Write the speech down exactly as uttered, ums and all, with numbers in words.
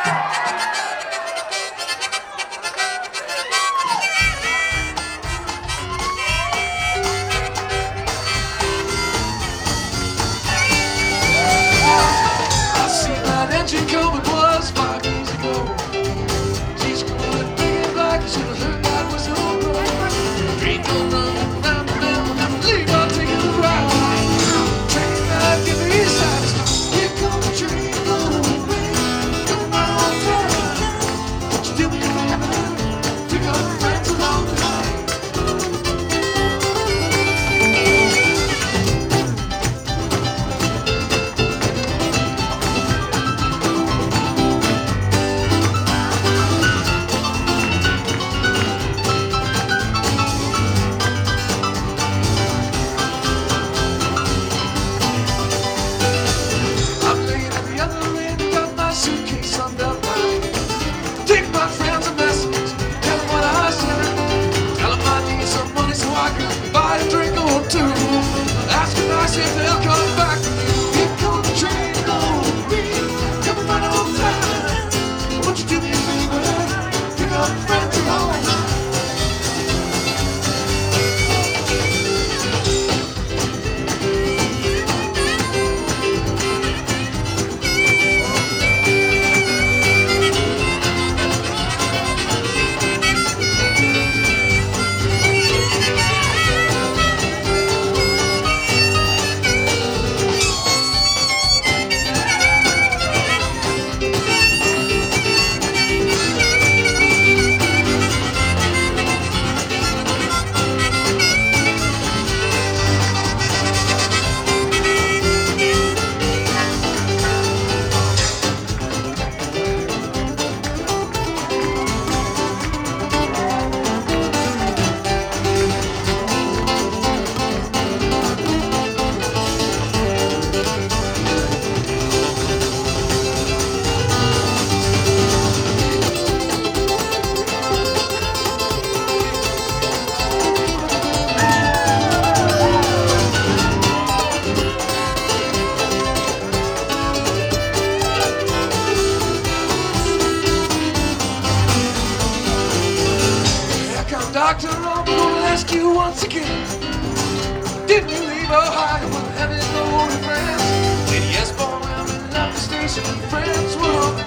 I see that engine coming was five years ago. She's going big and black, you should have heard that whistle blow. Train go running round and round, and leave out taking the ride. Train that get me satisfied. Here comes the train going, coming right on time. Won't you do me a favor? Pick up friends along the line. I'm laying at the other end, got my suitcase under mine. Take my friends a message, tell them what I said. Tell them I need some money so I can buy a drink or two. Ask them nice if they'll come back to you. Here comes the train, oh, me, coming right on time. Won't you do me a favor, pick up friends along the line. Doctor, I'm gonna ask you once again. Didn't you leave Ohio with having no friends? Did yes, boy, I'm in the station and friends were